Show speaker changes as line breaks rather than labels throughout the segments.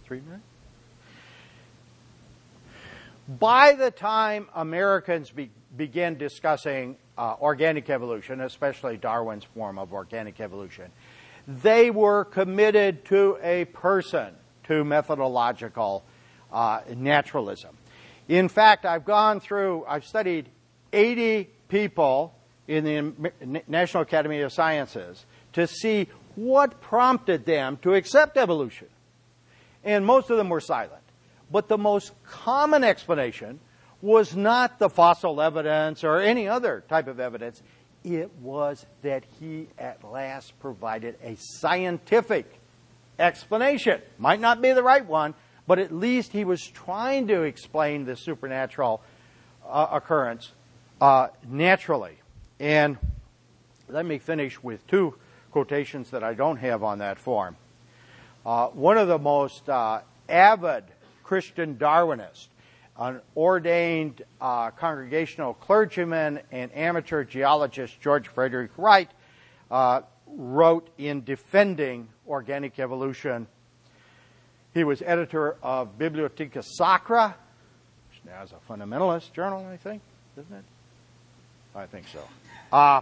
3 minutes? By the time Americans began discussing organic evolution, especially Darwin's form of organic evolution, they were committed to a person, to methodological naturalism. In fact, I've studied 80 people in the National Academy of Sciences to see what prompted them to accept evolution. And most of them were silent. But the most common explanation was not the fossil evidence or any other type of evidence. It was that he at last provided a scientific explanation. Might not be the right one, but at least he was trying to explain the supernatural occurrence naturally. And let me finish with 2 quotations that I don't have on that form. One of the most avid Christian Darwinists, an ordained congregational clergyman and amateur geologist, George Frederick Wright, wrote in defending organic evolution. He was editor of Bibliotheca Sacra, which now is a fundamentalist journal, I think, isn't it? I think so.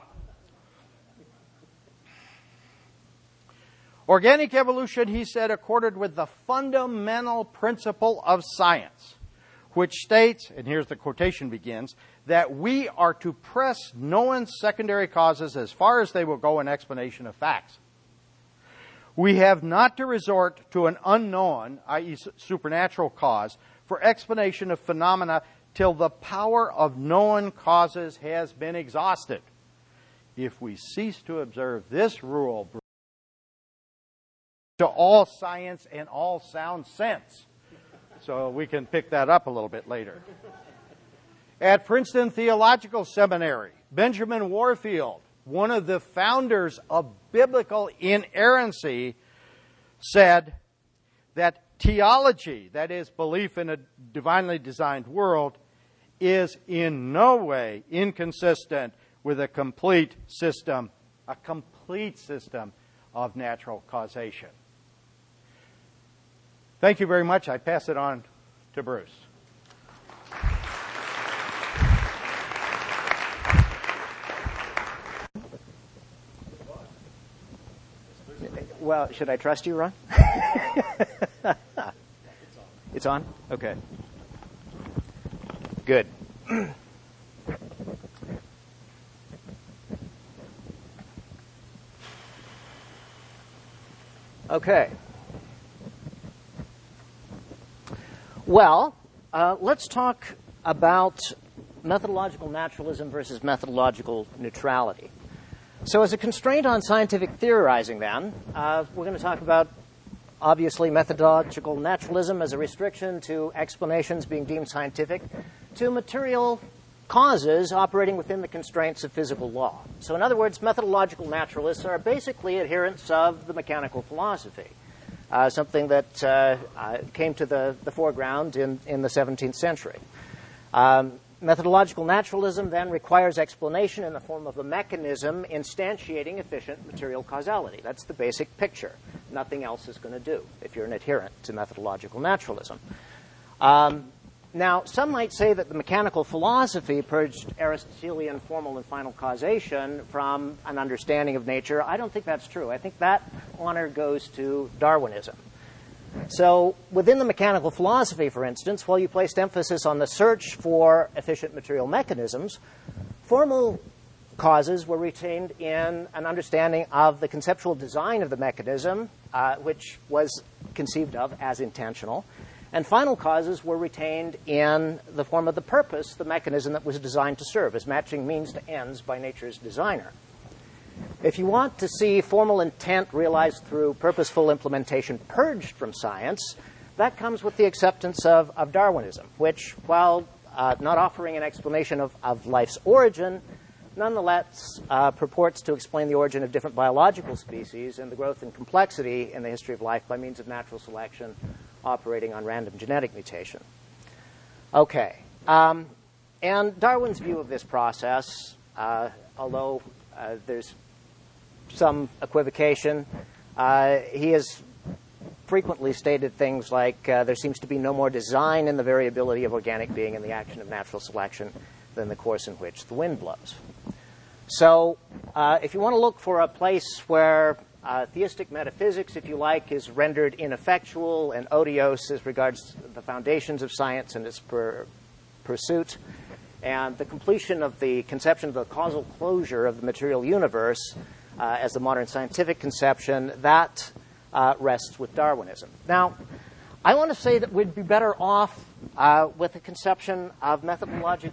Organic evolution, he said, accorded with the fundamental principle of science, which states, and here's the quotation begins, that we are to press known secondary causes as far as they will go in explanation of facts. We have not to resort to an unknown, i.e. supernatural cause, for explanation of phenomena till the power of known causes has been exhausted. If we cease to observe this rule to all science and all sound sense. So we can pick that up a little bit later. At Princeton Theological Seminary, Benjamin Warfield, one of the founders of biblical inerrancy, said that theology, that is, belief in a divinely designed world, is in no way inconsistent with a complete system of natural causation. Thank you very much. I pass it on to Bruce.
Well, should I trust you, Ron? It's on? Okay. Good. Okay. Well, let's talk about methodological naturalism versus methodological neutrality. So as a constraint on scientific theorizing, then, we're going to talk about, obviously, methodological naturalism as a restriction to explanations being deemed scientific, to material causes operating within the constraints of physical law. So in other words, methodological naturalists are basically adherents of the mechanical philosophy, something that came to the foreground in the 17th century. Methodological naturalism then requires explanation in the form of a mechanism instantiating efficient material causality. That's the basic picture. Nothing else is going to do if you're an adherent to methodological naturalism. Now, some might say that the mechanical philosophy purged Aristotelian formal and final causation from an understanding of nature. I don't think that's true. I think that honor goes to Darwinism. So within the mechanical philosophy, for instance, while you placed emphasis on the search for efficient material mechanisms, formal causes were retained in an understanding of the conceptual design of the mechanism, which was conceived of as intentional. And final causes were retained in the form of the purpose, the mechanism that was designed to serve, as matching means to ends by nature's designer. If you want to see formal intent realized through purposeful implementation purged from science, that comes with the acceptance of Darwinism, which, while not offering an explanation of life's origin, nonetheless purports to explain the origin of different biological species and the growth and complexity in the history of life by means of natural selection operating on random genetic mutation. Okay. And Darwin's view of this process, although there's some equivocation, he is frequently stated things like there seems to be no more design in the variability of organic being in the action of natural selection than the course in which the wind blows. So if you want to look for a place where theistic metaphysics, if you like, is rendered ineffectual and odious as regards the foundations of science and its pursuit, and the completion of the conception of the causal closure of the material universe as the modern scientific conception, that rests with Darwinism. Now, I want to say that we'd be better off with the conception of methodological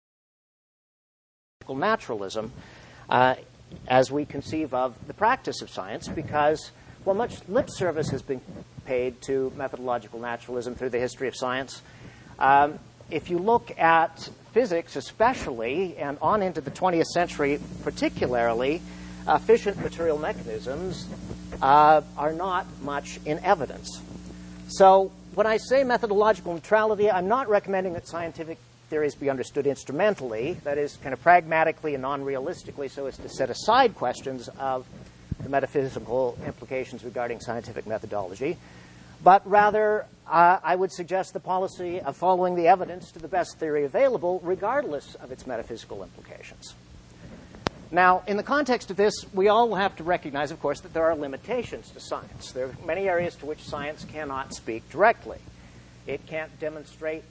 naturalism as we conceive of the practice of science, because, well, much lip service has been paid to methodological naturalism through the history of science. If you look at physics especially, and on into the 20th century particularly, efficient material mechanisms are not much in evidence. So when I say methodological neutrality, I'm not recommending that scientific theories be understood instrumentally, that is, kind of pragmatically and non-realistically, so as to set aside questions of the metaphysical implications regarding scientific methodology. But rather, I would suggest the policy of following the evidence to the best theory available, regardless of its metaphysical implications. Now, in the context of this, we all have to recognize, of course, that there are limitations to science. There are many areas to which science cannot speak directly. It can't demonstrate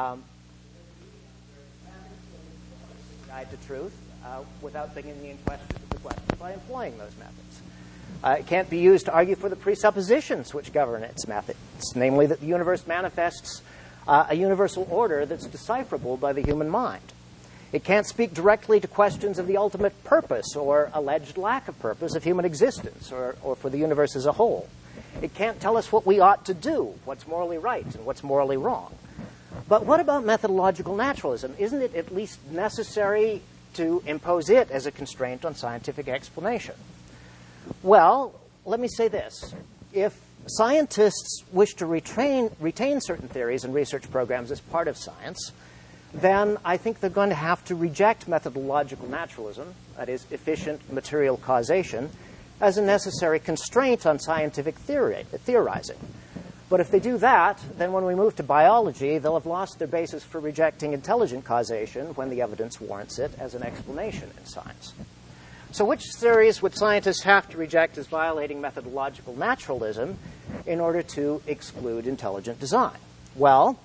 guide to truth without bringing in questions of the question by employing those methods. It can't be used to argue for the presuppositions which govern its methods, namely that the universe manifests a universal order that's decipherable by the human mind. It can't speak directly to questions of the ultimate purpose or alleged lack of purpose of human existence or for the universe as a whole. It can't tell us what we ought to do, what's morally right and what's morally wrong. But what about methodological naturalism? Isn't it at least necessary to impose it as a constraint on scientific explanation? Well, let me say this. If scientists wish to retain certain theories and research programs as part of science, then I think they're going to have to reject methodological naturalism, that is, efficient material causation, as a necessary constraint on scientific theorizing. But if they do that, then when we move to biology, they'll have lost their basis for rejecting intelligent causation when the evidence warrants it as an explanation in science. So which theories would scientists have to reject as violating methodological naturalism in order to exclude intelligent design? Well,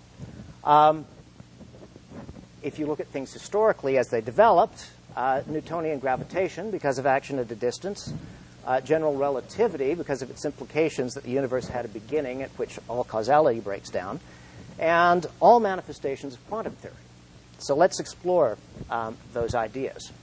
if you look at things historically as they developed, Newtonian gravitation because of action at a distance, general relativity because of its implications that the universe had a beginning at which all causality breaks down, and all manifestations of quantum theory. So let's explore those ideas.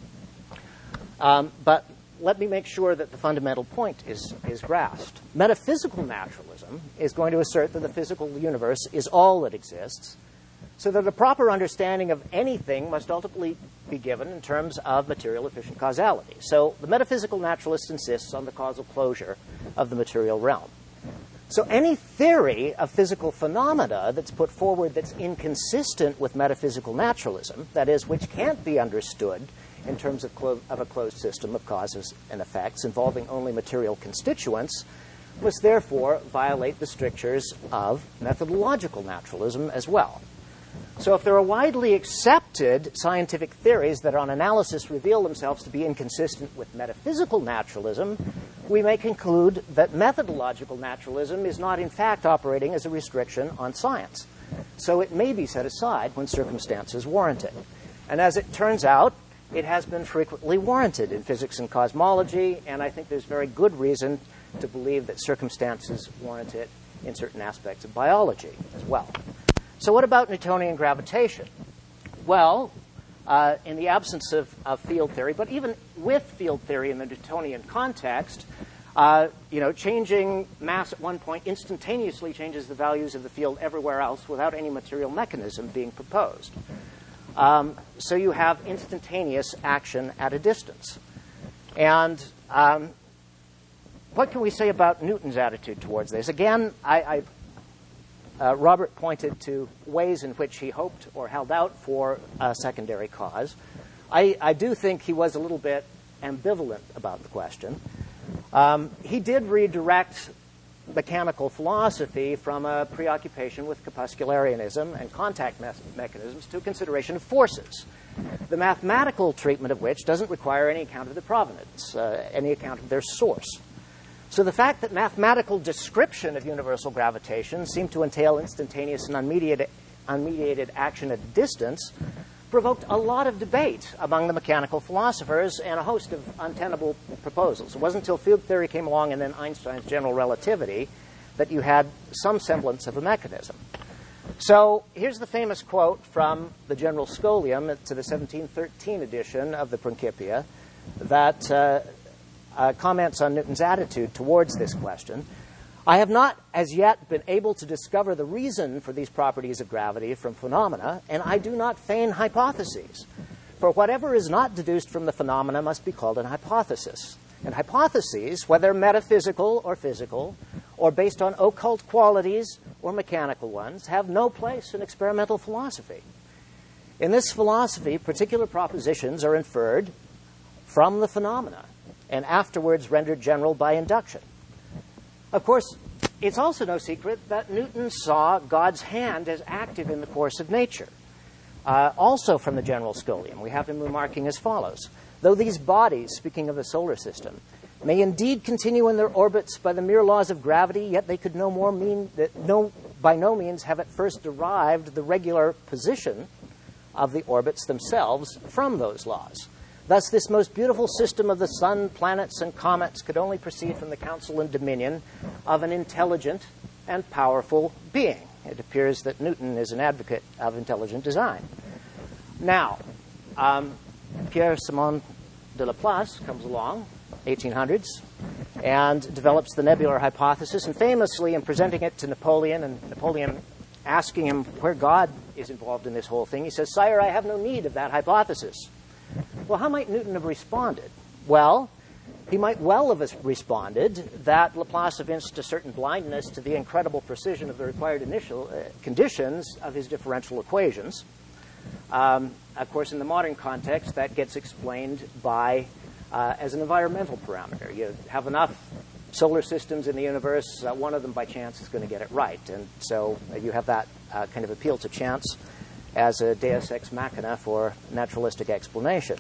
But let me make sure that the fundamental point is grasped. Metaphysical naturalism is going to assert that the physical universe is all that exists, so that a proper understanding of anything must ultimately be given in terms of material efficient causality. So the metaphysical naturalist insists on the causal closure of the material realm. So any theory of physical phenomena that's put forward that's inconsistent with metaphysical naturalism, that is, which can't be understood in terms of a closed system of causes and effects involving only material constituents, must therefore violate the strictures of methodological naturalism as well. So if there are widely accepted scientific theories that on analysis reveal themselves to be inconsistent with metaphysical naturalism, we may conclude that methodological naturalism is not in fact operating as a restriction on science. So it may be set aside when circumstances warrant it. And as it turns out, it has been frequently warranted in physics and cosmology, and I think there's very good reason to believe that circumstances warrant it in certain aspects of biology as well. So what about Newtonian gravitation? Well, in the absence of field theory, but even with field theory in the Newtonian context, changing mass at one point instantaneously changes the values of the field everywhere else without any material mechanism being proposed. So you have instantaneous action at a distance. And what can we say about Newton's attitude towards this? Again, Robert pointed to ways in which he hoped or held out for a secondary cause. I do think he was a little bit ambivalent about the question. He did redirect mechanical philosophy from a preoccupation with corpuscularianism and contact mechanisms to a consideration of forces, the mathematical treatment of which doesn't require any account of the provenance, any account of their source. So the fact that mathematical description of universal gravitation seemed to entail instantaneous and unmediated action at a distance provoked a lot of debate among the mechanical philosophers and a host of untenable proposals. It wasn't until field theory came along and then Einstein's general relativity that you had some semblance of a mechanism. So here's the famous quote from the General Scholium to the 1713 edition of the Principia that comments on Newton's attitude towards this question. I have not as yet been able to discover the reason for these properties of gravity from phenomena, and I do not feign hypotheses. For whatever is not deduced from the phenomena must be called an hypothesis. And hypotheses, whether metaphysical or physical, or based on occult qualities or mechanical ones, have no place in experimental philosophy. In this philosophy, particular propositions are inferred from the phenomena and afterwards rendered general by induction. Of course, it's also no secret that Newton saw God's hand as active in the course of nature. Also from the General Scholium, we have him remarking as follows. Though these bodies, speaking of the solar system, may indeed continue in their orbits by the mere laws of gravity, yet they could by no means have at first derived the regular position of the orbits themselves from those laws. Thus, this most beautiful system of the sun, planets, and comets could only proceed from the counsel and dominion of an intelligent and powerful being. It appears that Newton is an advocate of intelligent design. Now, Pierre-Simon de Laplace comes along, 1800s, and develops the nebular hypothesis, and famously in presenting it to Napoleon, and Napoleon asking him where God is involved in this whole thing, he says, "Sire, I have no need of that hypothesis." Well, how might Newton have responded? Well, he might well have responded that Laplace evinced a certain blindness to the incredible precision of the required initial conditions of his differential equations. Of course, in the modern context, that gets explained by as an environmental parameter. You have enough solar systems in the universe, one of them by chance is going to get it right. And so you have that kind of appeal to chance as a deus ex machina for naturalistic explanation.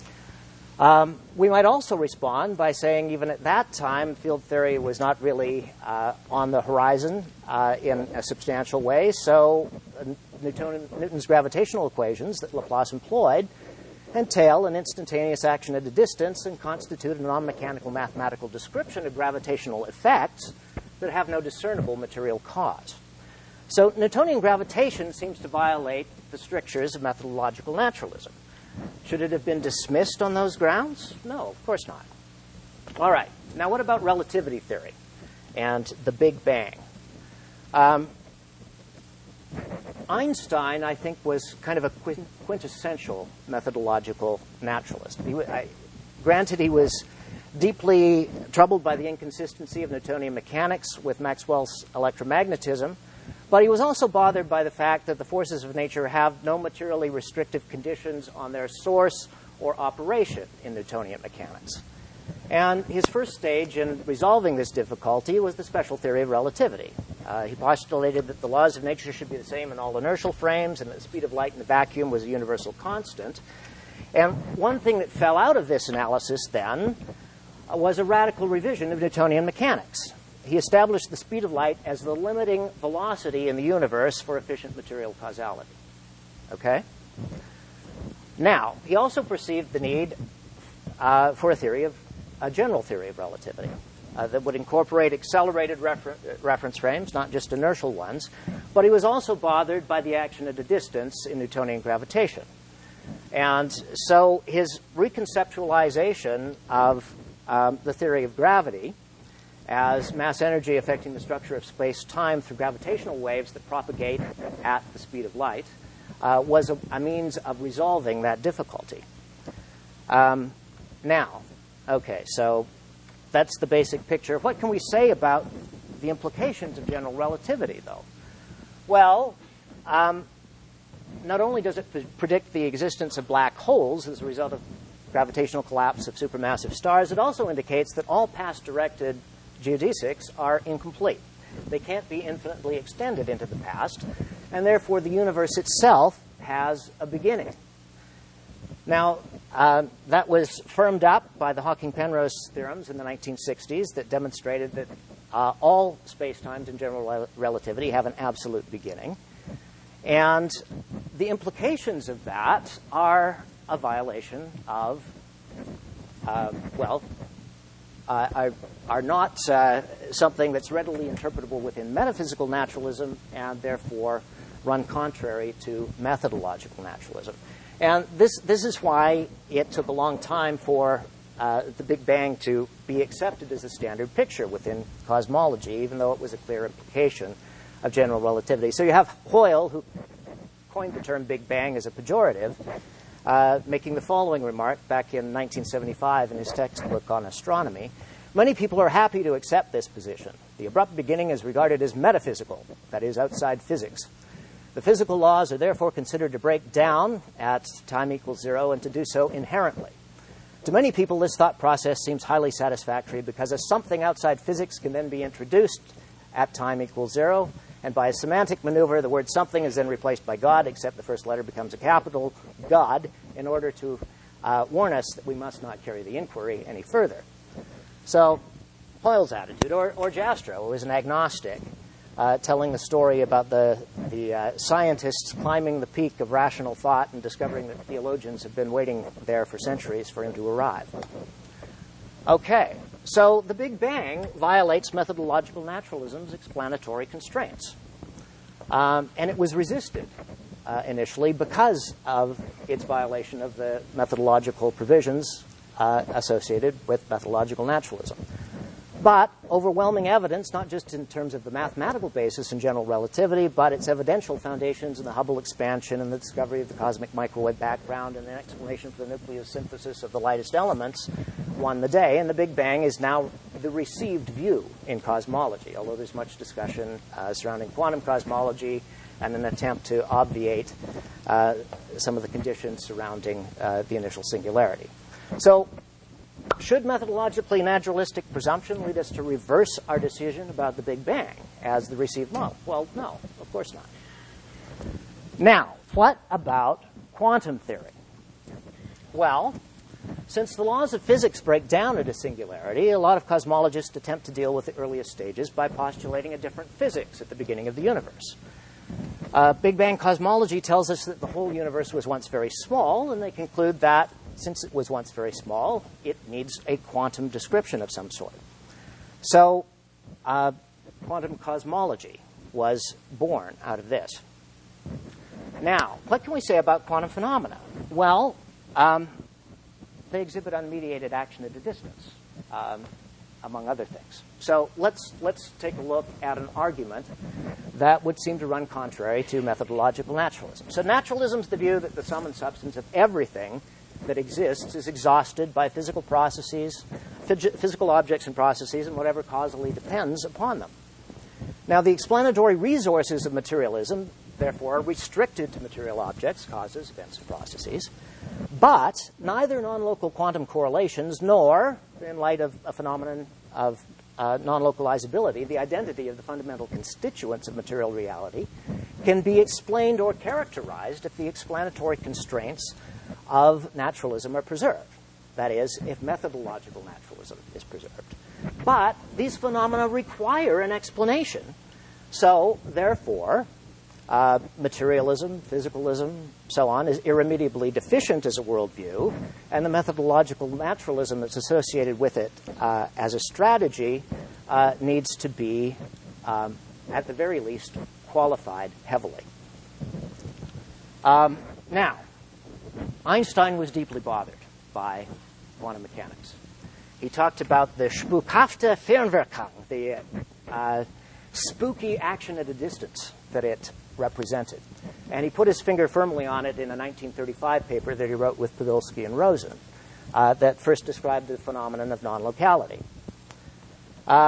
We might also respond by saying even at that time, field theory was not really on the horizon in a substantial way, so Newton's gravitational equations that Laplace employed entail an instantaneous action at a distance and constitute a non-mechanical mathematical description of gravitational effects that have no discernible material cause. So Newtonian gravitation seems to violate the strictures of methodological naturalism. Should it have been dismissed on those grounds? No, of course not. All right. Now what about relativity theory and the Big Bang? Einstein, I think, was kind of a quintessential methodological naturalist. Granted, he was deeply troubled by the inconsistency of Newtonian mechanics with Maxwell's electromagnetism, but he was also bothered by the fact that the forces of nature have no materially restrictive conditions on their source or operation in Newtonian mechanics. And his first stage in resolving this difficulty was the special theory of relativity. He postulated that the laws of nature should be the same in all inertial frames and that the speed of light in a vacuum was a universal constant. And one thing that fell out of this analysis then was a radical revision of Newtonian mechanics. He established the speed of light as the limiting velocity in the universe for efficient material causality. Okay? Now, he also perceived the need for a general theory of relativity that would incorporate accelerated reference frames, not just inertial ones. But he was also bothered by the action at a distance in Newtonian gravitation. And so his reconceptualization of the theory of gravity as mass energy affecting the structure of space-time through gravitational waves that propagate at the speed of light was a means of resolving that difficulty. Now, okay, so that's the basic picture. What can we say about the implications of general relativity, though? Well, not only does it predict the existence of black holes as a result of gravitational collapse of supermassive stars, it also indicates that all past-directed geodesics are incomplete. They can't be infinitely extended into the past, and therefore the universe itself has a beginning. Now, that was firmed up by the Hawking-Penrose theorems in the 1960s that demonstrated that all spacetimes in general relativity have an absolute beginning. And the implications of that are a violation of, are not something that's readily interpretable within metaphysical naturalism and therefore run contrary to methodological naturalism. And this is why it took a long time for the Big Bang to be accepted as a standard picture within cosmology, even though it was a clear implication of general relativity. So you have Hoyle, who coined the term Big Bang as a pejorative, making the following remark back in 1975 in his textbook on astronomy. Many people are happy to accept this position. The abrupt beginning is regarded as metaphysical, that is, outside physics. The physical laws are therefore considered to break down at time equals zero and to do so inherently. To many people, this thought process seems highly satisfactory because as something outside physics can then be introduced at time equals zero, and by a semantic maneuver, the word something is then replaced by God, except the first letter becomes a capital God, in order to warn us that we must not carry the inquiry any further. So, Hoyle's attitude, or Jastrow, who was an agnostic, telling the story about the scientists climbing the peak of rational thought and discovering that theologians have been waiting there for centuries for him to arrive. Okay, so the Big Bang violates methodological naturalism's explanatory constraints. And it was resisted initially because of its violation of the methodological provisions associated with methodological naturalism. But overwhelming evidence, not just in terms of the mathematical basis in general relativity, but its evidential foundations in the Hubble expansion and the discovery of the cosmic microwave background and an explanation for the nucleosynthesis of the lightest elements, won the day. And the Big Bang is now the received view in cosmology, although there's much discussion surrounding quantum cosmology and an attempt to obviate some of the conditions surrounding the initial singularity. So, should methodologically naturalistic presumption lead us to reverse our decision about the Big Bang as the received model? Well, no, of course not. Now, what about quantum theory? Well, since the laws of physics break down at a singularity, a lot of cosmologists attempt to deal with the earliest stages by postulating a different physics at the beginning of the universe. Big Bang cosmology tells us that the whole universe was once very small, and they conclude that since it was once very small, it needs a quantum description of some sort. So, quantum cosmology was born out of this. Now, what can we say about quantum phenomena? Well, they exhibit unmediated action at a distance, among other things. So let's take a look at an argument that would seem to run contrary to methodological naturalism. So naturalism is the view that the sum and substance of everything that exists is exhausted by physical processes, physical objects and processes, and whatever causally depends upon them. Now, the explanatory resources of materialism, therefore, are restricted to material objects, causes, events, and processes, but neither non-local quantum correlations nor, in light of a phenomenon of non-localizability, the identity of the fundamental constituents of material reality, can be explained or characterized if the explanatory constraints of naturalism are preserved. That is, if methodological naturalism is preserved. But these phenomena require an explanation. So, therefore, materialism, physicalism, so on, is irremediably deficient as a worldview, and the methodological naturalism that's associated with it as a strategy needs to be, at the very least, qualified heavily. Now, Einstein was deeply bothered by quantum mechanics. He talked about the spukhafte Fernwirkung, the spooky action at a distance that it represented. And he put his finger firmly on it in a 1935 paper that he wrote with Podolsky and Rosen that first described the phenomenon of non-locality.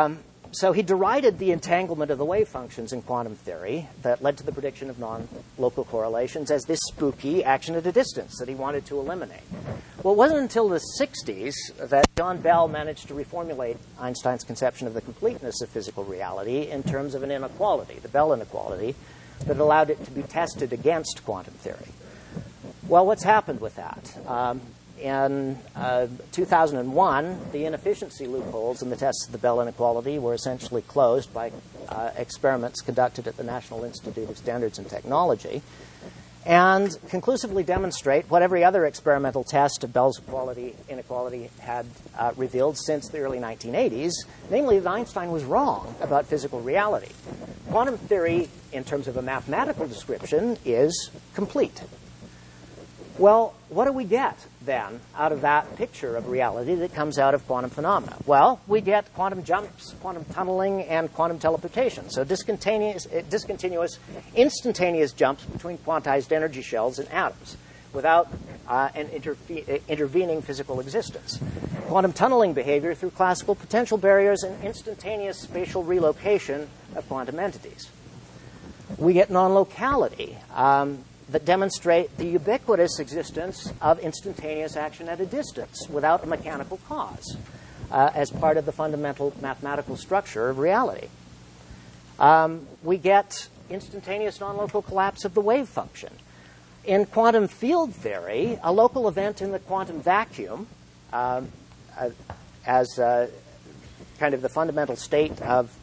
So he derided the entanglement of the wave functions in quantum theory that led to the prediction of non-local correlations as this spooky action at a distance that he wanted to eliminate. Well, it wasn't until the 60s that John Bell managed to reformulate Einstein's conception of the completeness of physical reality in terms of an inequality, the Bell inequality, that allowed it to be tested against quantum theory. Well, what's happened with that? In 2001, the inefficiency loopholes in the tests of the Bell inequality were essentially closed by experiments conducted at the National Institute of Standards and Technology, and conclusively demonstrate what every other experimental test of Bell's inequality had revealed since the early 1980s, namely that Einstein was wrong about physical reality. Quantum theory, in terms of a mathematical description, is complete. Well, what do we get, then, out of that picture of reality that comes out of quantum phenomena? Well, we get quantum jumps, quantum tunneling, and quantum teleportation. So discontinuous, instantaneous jumps between quantized energy shells and atoms without an intervening physical existence. Quantum tunneling behavior through classical potential barriers and instantaneous spatial relocation of quantum entities. We get non-locality that demonstrate the ubiquitous existence of instantaneous action at a distance without a mechanical cause as part of the fundamental mathematical structure of reality. We get instantaneous non-local collapse of the wave function. In quantum field theory, a local event in the quantum vacuum as kind of the fundamental state of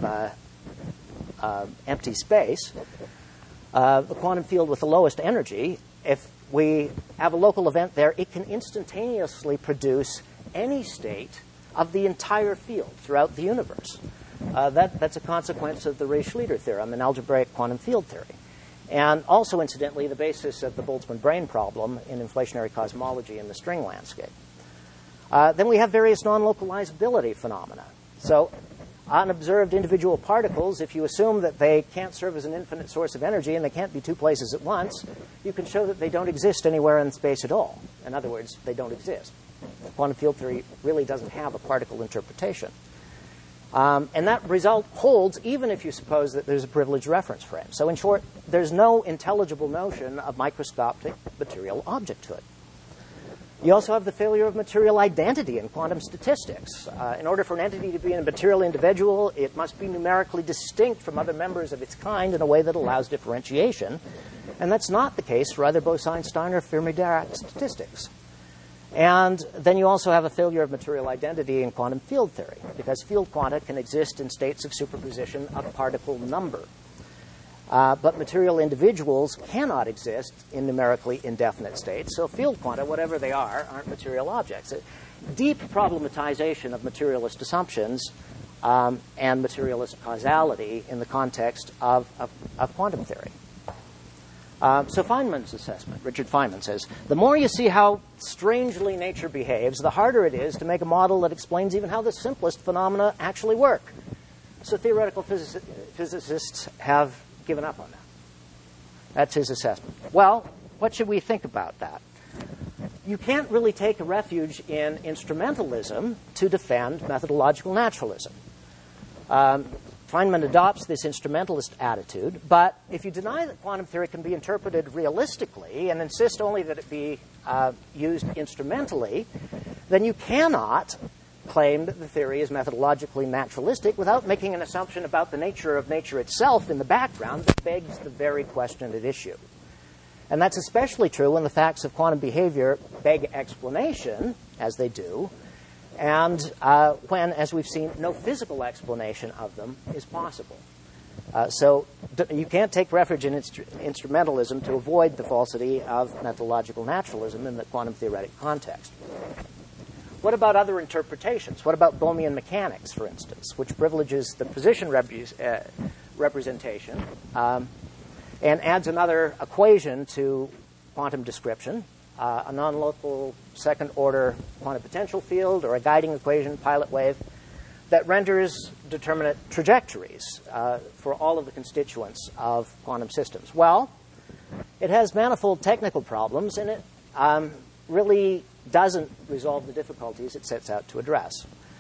empty space, the quantum field with the lowest energy, if we have a local event there, it can instantaneously produce any state of the entire field throughout the universe. That's a consequence of the Ray-Schlieder theorem in algebraic quantum field theory. And also, incidentally, the basis of the Boltzmann brane problem in inflationary cosmology in the string landscape. Then we have various non-localizability phenomena. So unobserved individual particles, if you assume that they can't serve as an infinite source of energy and they can't be two places at once, you can show that they don't exist anywhere in space at all. In other words, they don't exist. Quantum field theory really doesn't have a particle interpretation. And that result holds even if you suppose that there's a privileged reference frame. So in short, there's no intelligible notion of microscopic material objecthood. You also have the failure of material identity in quantum statistics. In order for an entity to be a material individual, it must be numerically distinct from other members of its kind in a way that allows differentiation. And that's not the case for either Bose-Einstein or Fermi-Dirac statistics. And then you also have a failure of material identity in quantum field theory, because field quanta can exist in states of superposition of particle number. But material individuals cannot exist in numerically indefinite states. So field quanta, whatever they are, aren't material objects. A deep problematization of materialist assumptions and materialist causality in the context of quantum theory. So Feynman's assessment, Richard Feynman says, the more you see how strangely nature behaves, the harder it is to make a model that explains even how the simplest phenomena actually work. So theoretical physicists have given up on that. That's his assessment. Well, what should we think about that? You can't really take a refuge in instrumentalism to defend methodological naturalism. Feynman adopts this instrumentalist attitude, but if you deny that quantum theory can be interpreted realistically and insist only that it be used instrumentally, then you cannot claim that the theory is methodologically naturalistic without making an assumption about the nature of nature itself in the background that begs the very question at issue. And that's especially true when the facts of quantum behavior beg explanation, as they do, and when, as we've seen, no physical explanation of them is possible. So you can't take refuge in instrumentalism to avoid the falsity of methodological naturalism in the quantum theoretic context. What about other interpretations? What about Bohmian mechanics, for instance, which privileges the position representation and adds another equation to quantum description, a non-local second-order quantum potential field or a guiding equation, pilot wave, that renders determinate trajectories for all of the constituents of quantum systems? Well, it has manifold technical problems, and it really doesn't resolve the difficulties it sets out to address.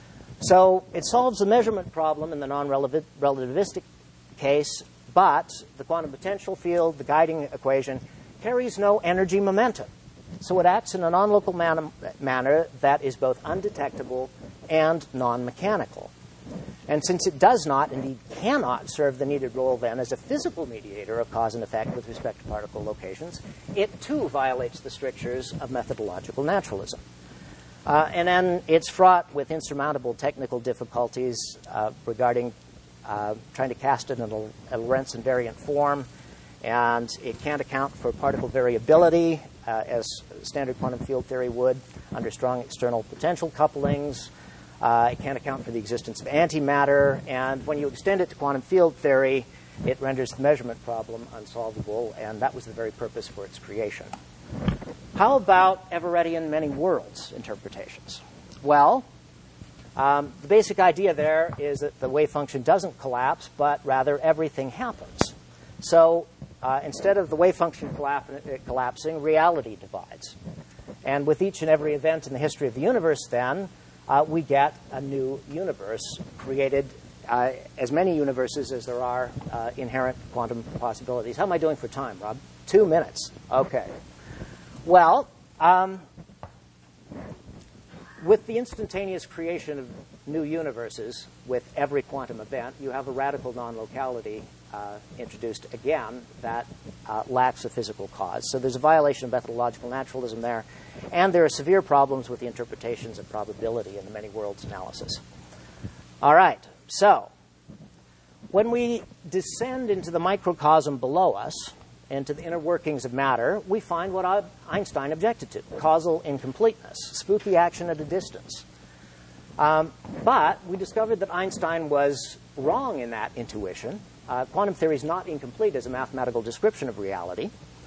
So it solves the measurement problem in the non-relativistic case, but the quantum potential field, the guiding equation, carries no energy momentum. So it acts in a non-local manner that is both undetectable and non-mechanical. And since it does not, indeed cannot, serve the needed role then as a physical mediator of cause and effect with respect to particle locations, it too violates the strictures of methodological naturalism. And then it's fraught with insurmountable technical difficulties regarding trying to cast it in a Lorentz invariant form, and it can't account for particle variability as standard quantum field theory would under strong external potential couplings. It can't account for the existence of antimatter, and when you extend it to quantum field theory, it renders the measurement problem unsolvable, and that was the very purpose for its creation. How about Everettian many worlds interpretations? Well, the basic idea there is that the wave function doesn't collapse, but rather everything happens. So instead of the wave function collapsing, reality divides. And with each and every event in the history of the universe, then, we get a new universe created, as many universes as there are inherent quantum possibilities. How am I doing for time, Rob? 2 minutes. Okay. Well, with the instantaneous creation of new universes with every quantum event, you have a radical non-locality introduced again that lacks a physical cause. So there's a violation of methodological naturalism there, and there are severe problems with the interpretations of probability in the many worlds analysis. All right, so when we descend into the microcosm below us, into the inner workings of matter, we find what Einstein objected to: causal incompleteness, spooky action at a distance. But we discovered that Einstein was wrong in that intuition. Quantum theory is not incomplete as a mathematical description of reality.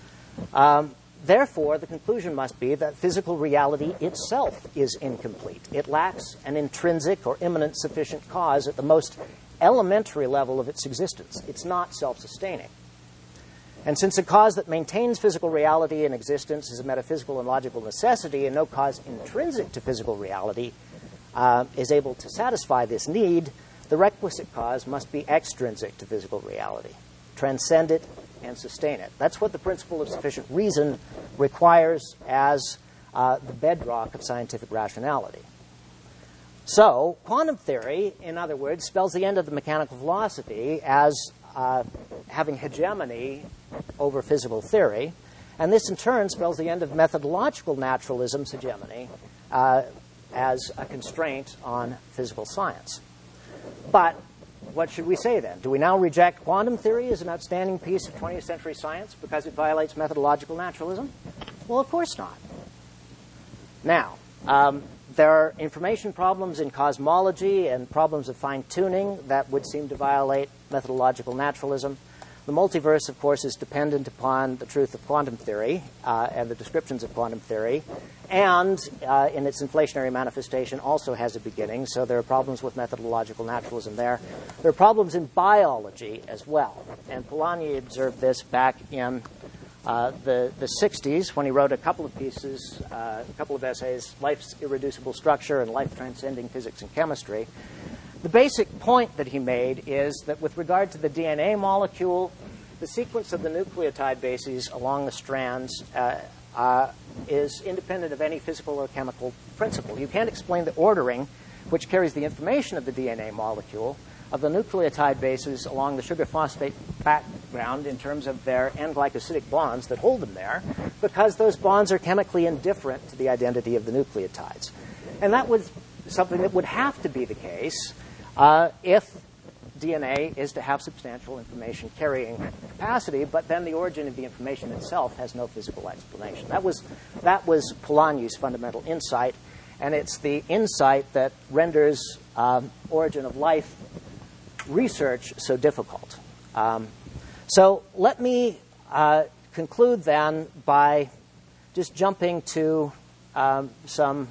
Therefore, the conclusion must be that physical reality itself is incomplete. It lacks an intrinsic or immanent sufficient cause at the most elementary level of its existence. It's not self-sustaining. And since a cause that maintains physical reality in existence is a metaphysical and logical necessity, and no cause intrinsic to physical reality is able to satisfy this need, the requisite cause must be extrinsic to physical reality, transcend it and sustain it. That's what the principle of sufficient reason requires as the bedrock of scientific rationality. So, quantum theory, in other words, spells the end of the mechanical philosophy as having hegemony over physical theory, and this in turn spells the end of methodological naturalism's hegemony as a constraint on physical science. But what should we say then? Do we now reject quantum theory as an outstanding piece of 20th century science because it violates methodological naturalism? Well, of course not. Now, there are information problems in cosmology and problems of fine-tuning that would seem to violate methodological naturalism. The multiverse, of course, is dependent upon the truth of quantum theory and the descriptions of quantum theory, and in its inflationary manifestation also has a beginning, so there are problems with methodological naturalism there. There are problems in biology as well, and Polanyi observed this back in the 60s when he wrote a couple of pieces, a couple of essays, Life's Irreducible Structure and Life Transcending Physics and Chemistry. The basic point that he made is that with regard to the DNA molecule, the sequence of the nucleotide bases along the strands is independent of any physical or chemical principle. You can't explain the ordering which carries the information of the DNA molecule of the nucleotide bases along the sugar phosphate background in terms of their N-glycosidic bonds that hold them there, because those bonds are chemically indifferent to the identity of the nucleotides. And that was something that would have to be the case if DNA is to have substantial information carrying capacity, but then the origin of the information itself has no physical explanation. That was Polanyi's fundamental insight, and it's the insight that renders origin of life research so difficult. So let me conclude then by just jumping to some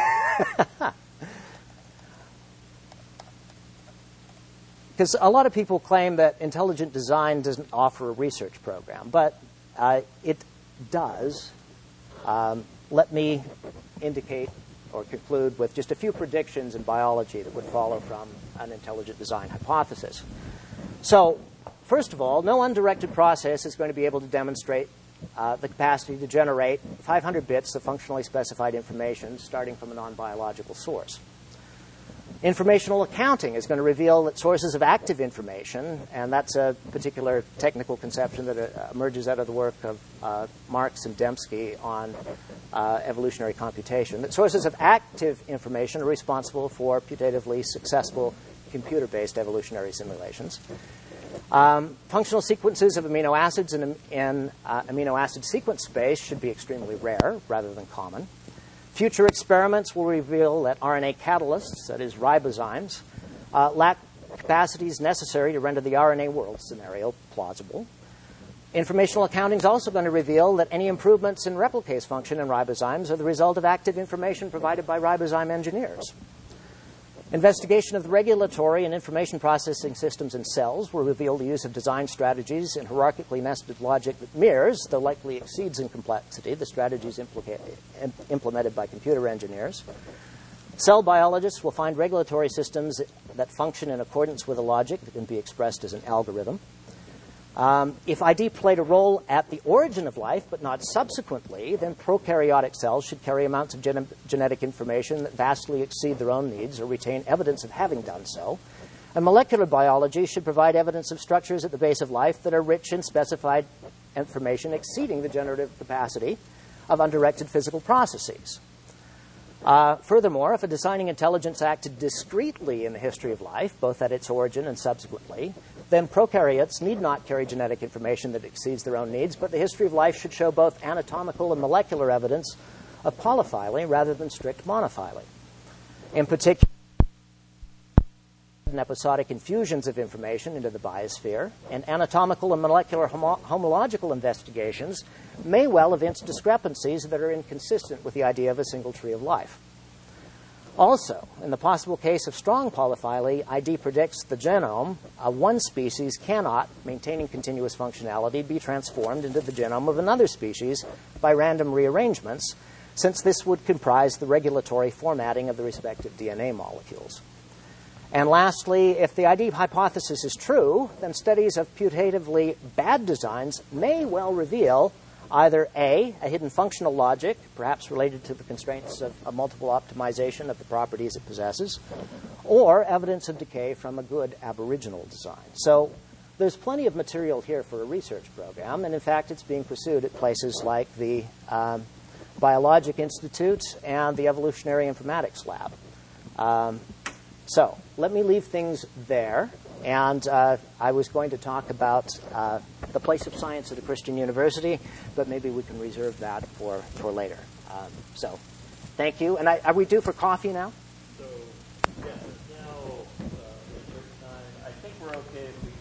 because a lot of people claim that intelligent design doesn't offer a research program, but it does. Let me indicate or conclude with just a few predictions in biology that would follow from an intelligent design hypothesis. So, first of all, no undirected process is going to be able to demonstrate the capacity to generate 500 bits of functionally specified information starting from a non-biological source. Informational accounting is going to reveal that sources of active information, and that's a particular technical conception that emerges out of the work of Marx and Dembski on evolutionary computation, that sources of active information are responsible for putatively successful computer-based evolutionary simulations. Functional sequences of amino acids in amino acid sequence space should be extremely rare rather than common. Future experiments will reveal that RNA catalysts, that is ribozymes, lack capacities necessary to render the RNA world scenario plausible. Informational accounting is also going to reveal that any improvements in replicase function in ribozymes are the result of active information provided by ribozyme engineers. Investigation of the regulatory and information processing systems in cells will reveal the use of design strategies in hierarchically nested logic that mirrors, though likely exceeds in complexity, the strategies implemented by computer engineers. Cell biologists will find regulatory systems that function in accordance with a logic that can be expressed as an algorithm. If ID played a role at the origin of life, but not subsequently, then prokaryotic cells should carry amounts of genetic information that vastly exceed their own needs or retain evidence of having done so. And molecular biology should provide evidence of structures at the base of life that are rich in specified information exceeding the generative capacity of undirected physical processes. Furthermore, if a designing intelligence acted discretely in the history of life, both at its origin and subsequently, then prokaryotes need not carry genetic information that exceeds their own needs, but the history of life should show both anatomical and molecular evidence of polyphyly rather than strict monophyly. In particular, episodic infusions of information into the biosphere, and anatomical and molecular homological investigations may well evince discrepancies that are inconsistent with the idea of a single tree of life. Also, in the possible case of strong polyphyly, ID predicts the genome of one species cannot, maintaining continuous functionality, be transformed into the genome of another species by random rearrangements, since this would comprise the regulatory formatting of the respective DNA molecules. And lastly, if the ID hypothesis is true, then studies of putatively bad designs may well reveal either A, a hidden functional logic, perhaps related to the constraints of a multiple optimization of the properties it possesses, or evidence of decay from a good aboriginal design. So there's plenty of material here for a research program, and in fact it's being pursued at places like the Biologic Institute and the Evolutionary Informatics Lab. So let me leave things there. And I was going to talk about the place of science at a Christian university, but maybe we can reserve that for later. So thank you. And are we due for coffee now?
So, yes, it's now research time. I think we're okay if we